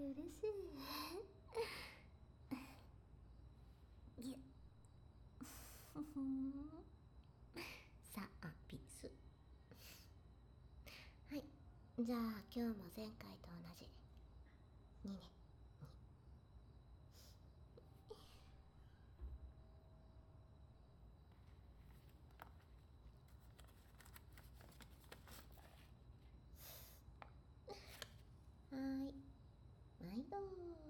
嬉しいぎゅさあピース。はい、じゃあ今日も前回と同じ2ね。はーい、毎度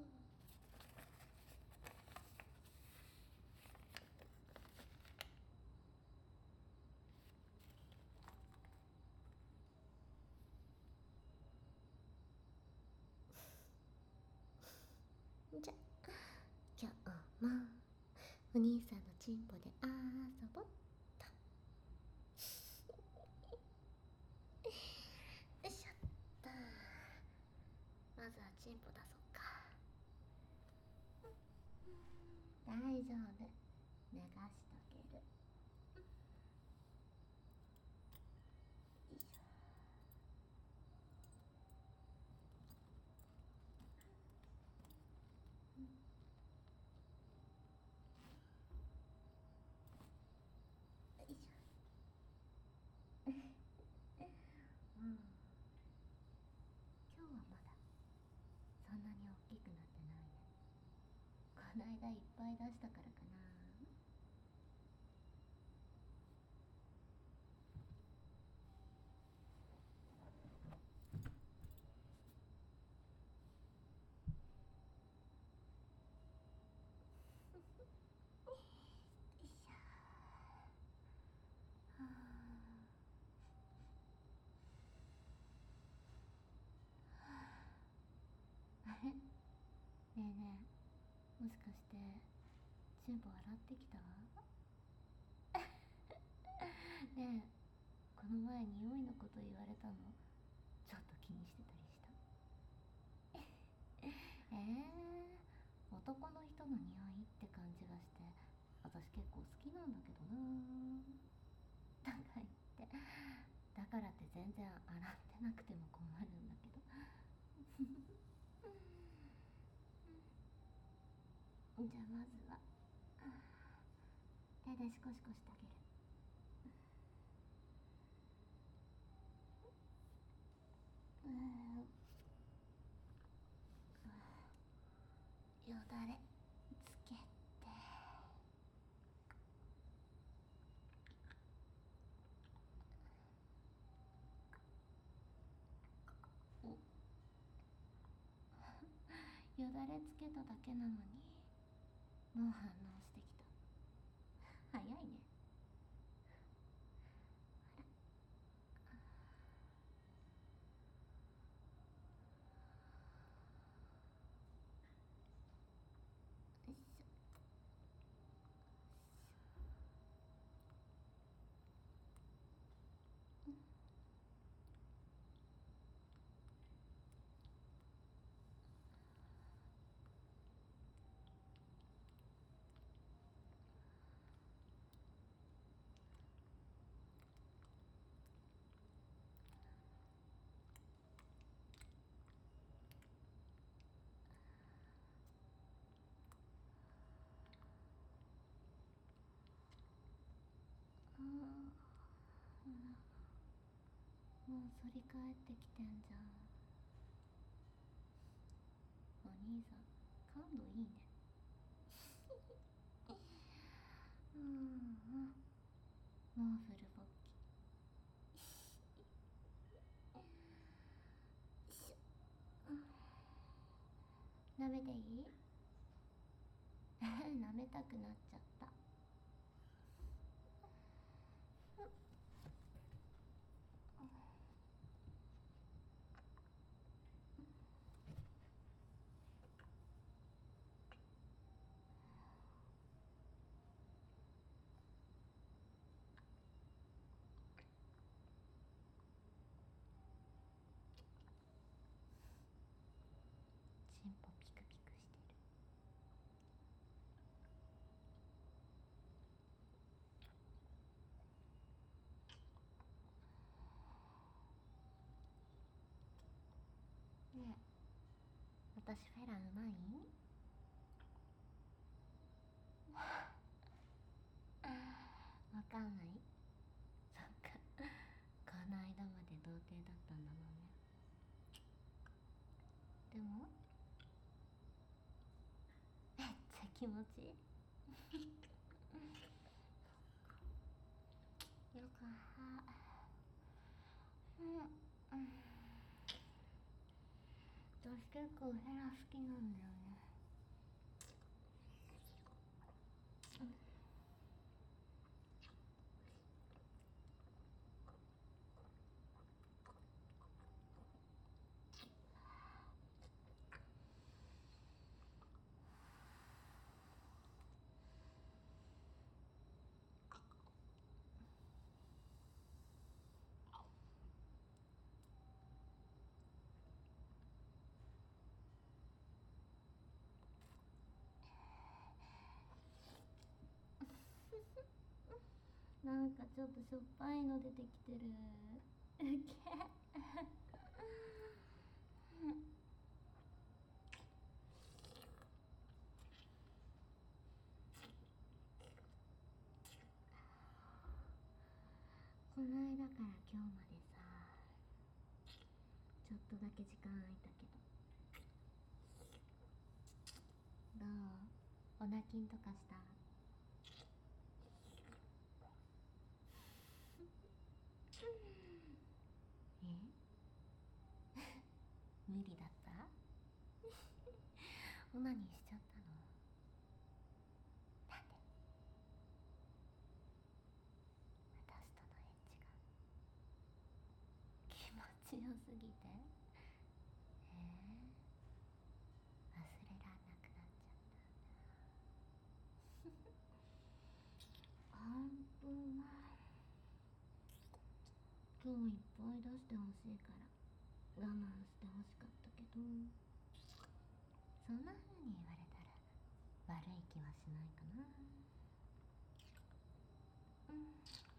じゃ今日もお兄さんのチンポで遊ぼっと。よいしょっと。まずはチンポ出そっか。大丈夫、流しとける。よいしょ。よいしょ。うん、今日はまだそんなに大きくなってないね。この間いっぱい出したからかな。よいしょ。はあ、あれ、ねえねえ、もしかしてチンポ洗ってきた？ねえ、この前匂いのこと言われたのちょっと気にしてたりした？男の人の匂いって感じがして私結構好きなんだけどな。だから言ってだからって全然洗ってなくても困るんだけど。じゃあまずは手でシコシコしてあげる。よだれつけて、お、よだれつけただけなのにもう反応してきた。早いね。よいしょ。あー、もう反り返ってきてんじゃん。お兄さん感度いいね。うん、もうフルボッキ。舐めていい？舐めたくなっちゃった。チンポピクピクしてる。 私フェラうまいわかんない。そっか、この間まで童貞だったんだもんね。でもめっちゃ気持ちいいよくはうん、うん、私結構ヘラ好きなんだよね。なんかちょっとしょっぱいの出てきてる。うけこの間から今日までさ、ちょっとだけ時間空いたけど、どう？お泣きんとかした？え無理だった？オナニーしちゃったの？なんで？私とのエッチが気持ちよすぎて、忘れらんなくなっちゃった。本当は今日いっぱい出してほしいから我慢してほしかったけど、そんな風に言われたら悪い気はしないかな。うん。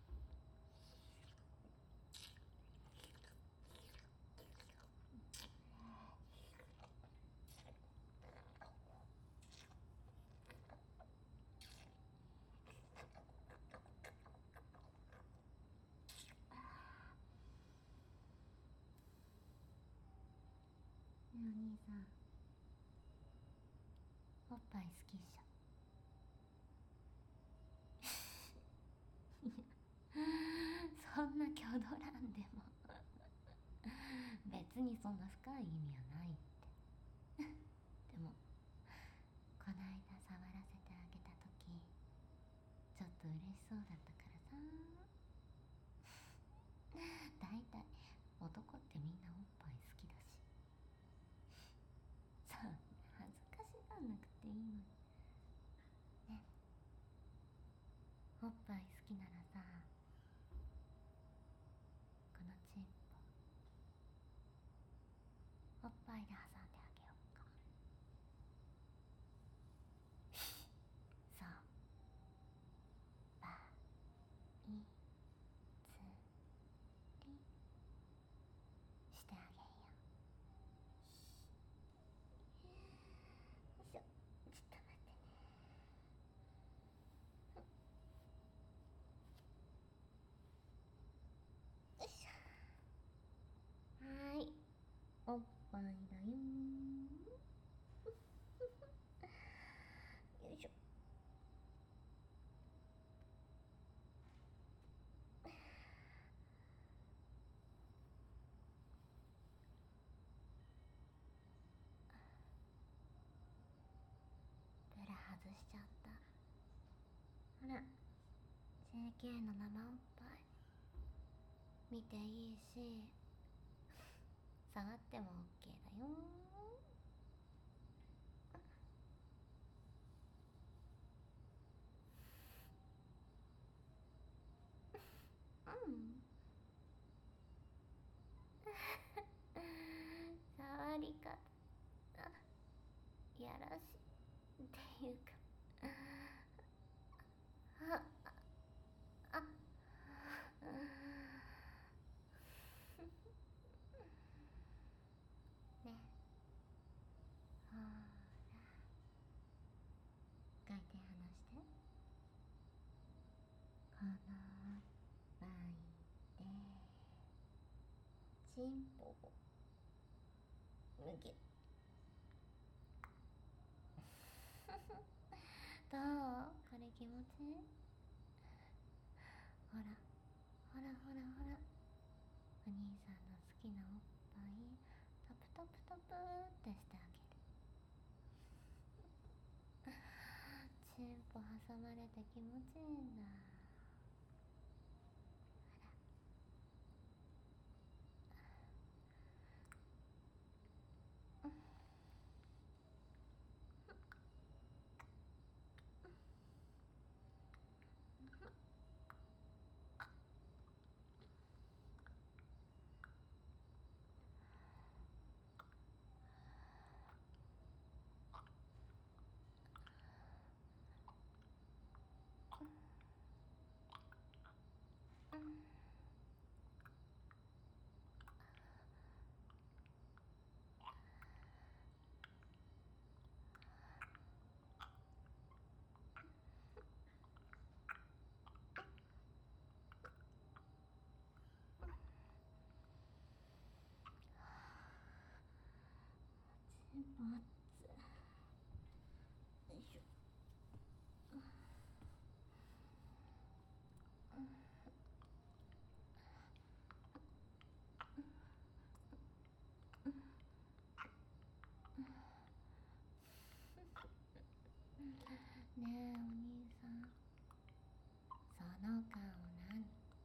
ねえお兄さん、おっぱい好きっしょ？そんなキョドランでも別にそんな深い意味はないってでもこないだ触らせてあげた時ちょっと嬉しそうだったからさ。だいたい男ってみんなおっぱい好きだし、そんな恥ずかしがんなくていいのにね。おっぱい好きならさ、このチンポおっぱいで挟んであげようか。そう、バイツリしてあげんよ。よいしょ、ちょっと待ってね。よいしょ。はーい、おっぱいだよよいしょ。ブラ外しちゃった。ほら、 JK の生おっぱい見ていいし触っても OK だよ。うん。触り方やらしいっていうか、ああね、 鼻巻いてチンポをむぎゅどう？これ気持ちいい？ほらほらほらほら、お兄さんの好きなおっぱいタプタプタプってしてあげる。チンポ挟まれて気持ちいいんだ。チンポ熱い。よいしょ。ねえお兄さん、その顔何？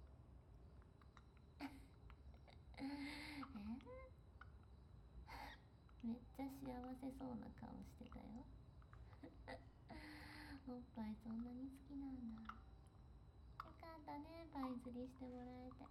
めっちゃ幸せそうな顔してたよ。おっぱいそんなに好きなんだ。よかったね、パイ釣りしてもらえて。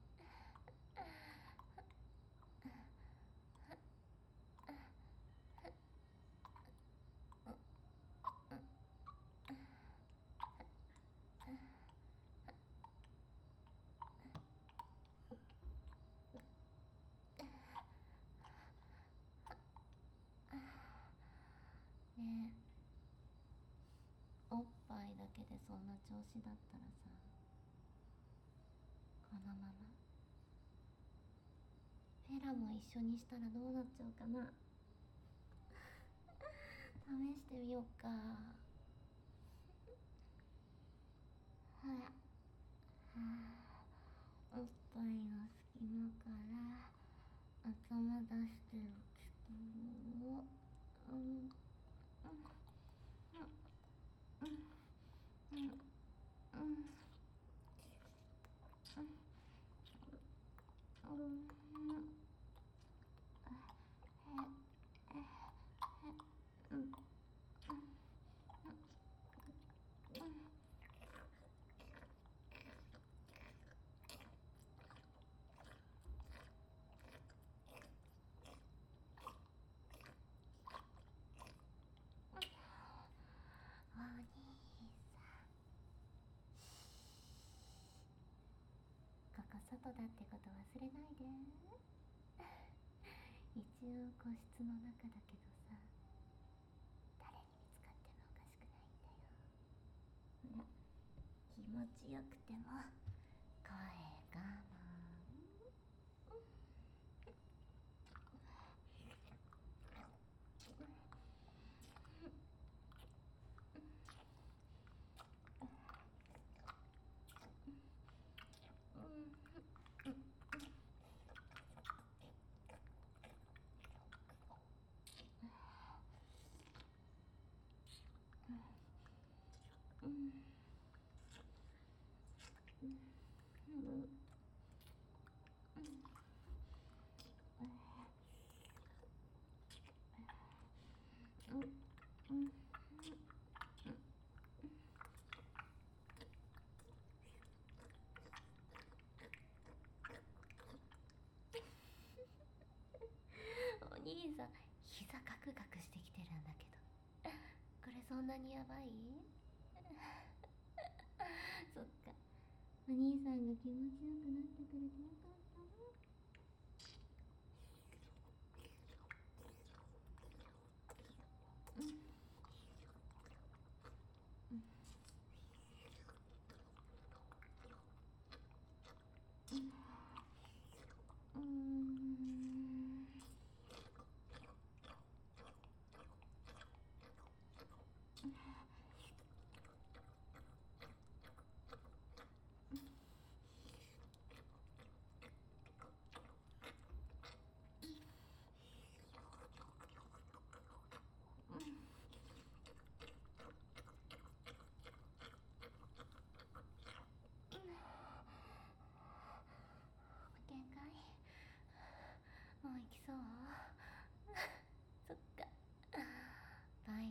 ねえ、おっぱいだけでそんな調子だったらさ、このままフェラも一緒にしたらどうなっちゃうかな。試してみようか。ほら、はあ、おっぱいの隙間から頭出してるけど、お兄さん、ここ外だってこと忘れないで。一応個室の中だけどさ、誰に見つかってもおかしくないんだよ。気持ちよくても声我慢。お兄さん、膝ガクガクしてきてるんだけど、これそんなにやばい？そっか、お兄さんが気持ちよくなってくれてよかったな。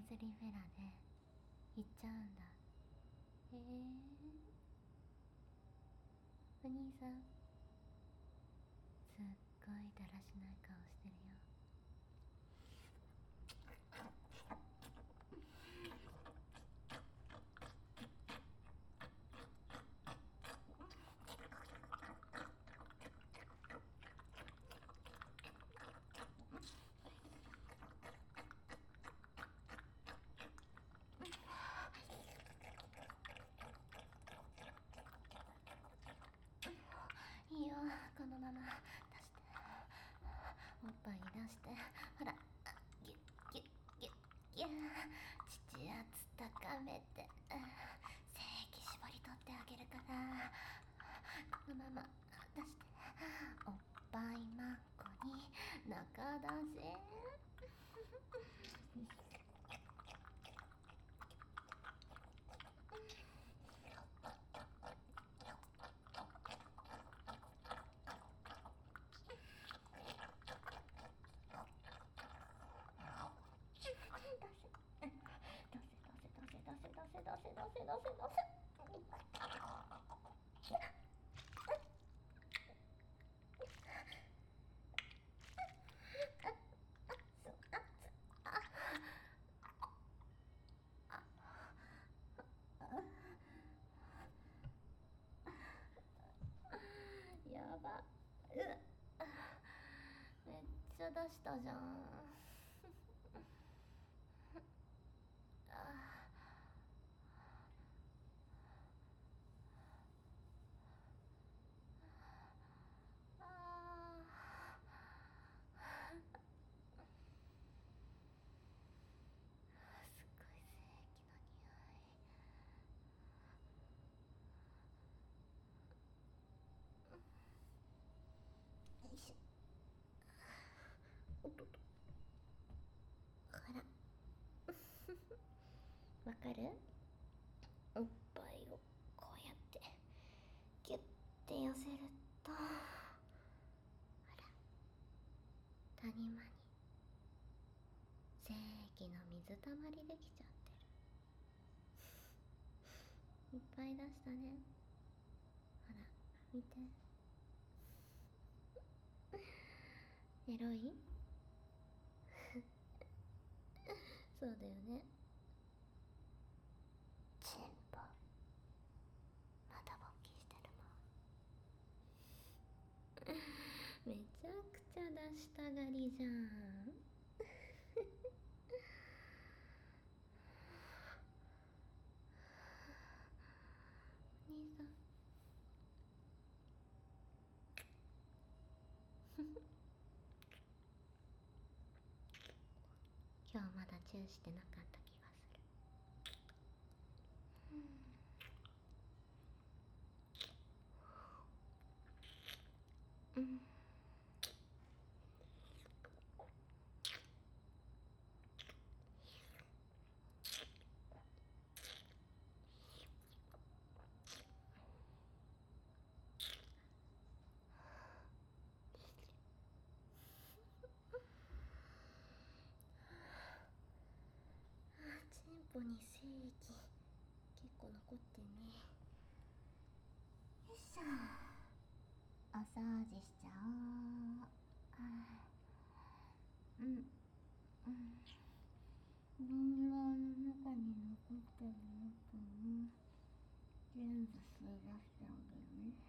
ズリフェラで行っちゃうんだ。お兄さんすっごいだらしない顔してるよ。いいよ、このまま出して、おっぱいに出して、ほら、ギュッギュッギュッギュッ、乳圧高めて、精液絞り取ってあげるから、このまま出して、おっぱいまんこに中出し。やば、めっちゃ出したじゃん。すっごい精液の匂い。よいしょ。おっとっと。ほら。わかる？おっぱいをこうやってギュッて寄せると、ほら、谷間に精液の水たまりできちゃってる。いっぱい出したね。ほら見て、エロい？そうだよね。チンポまだ勃起してるもん。めちゃくちゃ出したがりじゃん。兄さん今日まだチューしてなかった気がする。うん。チンポに精液結構残ってんね。よいしょ。お掃除しちゃおう。うん。瓶の中に残ってるやつに全部吸い出してあげるね。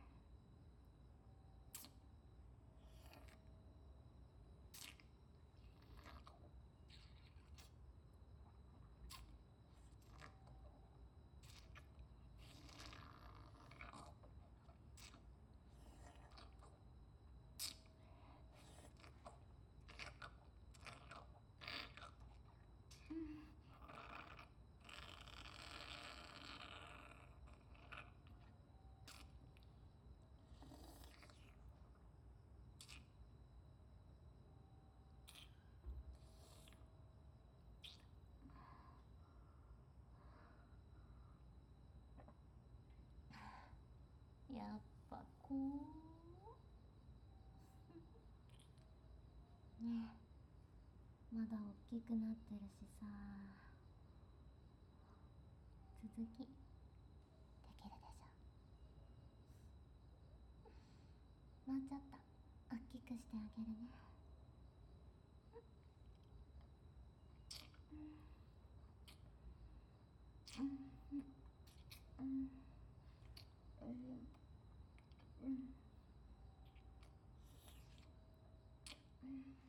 やっぱこうねえ、まだ大きくなってるしさ、 きできるでしょ。もうちょっと大きくしてあげるね。うんうんうんうんうん。